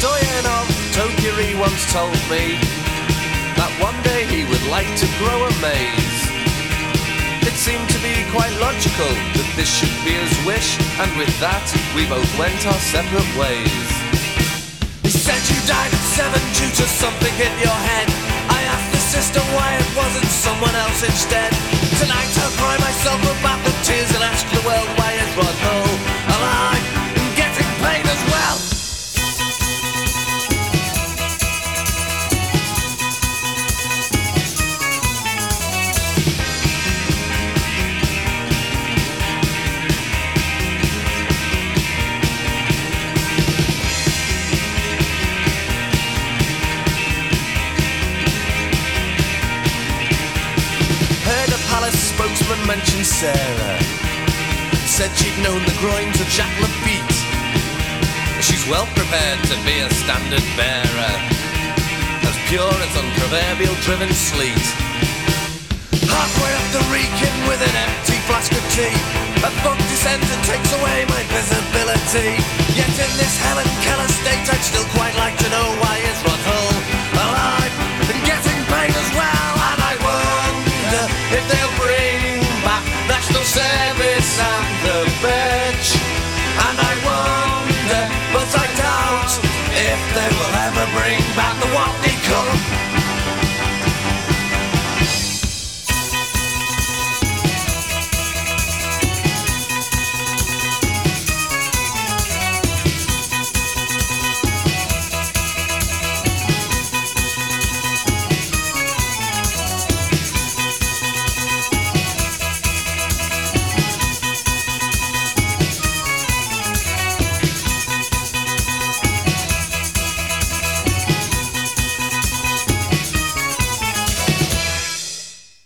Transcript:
Doyen of Tokiri once told me that one day he would like to grow a maze. It seemed to be quite logical that this should be his wish, and with that we both went our separate ways. He said you died at 7 due to something in your head. I asked the sister why it wasn't someone else instead. Tonight I'll cry myself about the tears and ask the world why is Rod Hull alive and getting paid as well. Spokesman mentioned Sarah, said she'd known the groins of Jack Lafitte. She's well prepared to be a standard bearer, as pure as unproverbial driven sleet. Halfway up the Wrekin with an empty flask of tea, a fog descends and takes away my visibility. Yet in this Helen Keller state I'd still quite like to know why is Rod Hull alive and getting paid as well. And I wonder if they'll bring back National Service and the Birch. And I wonder, but I doubt, if they will ever bring back the Watney Cup.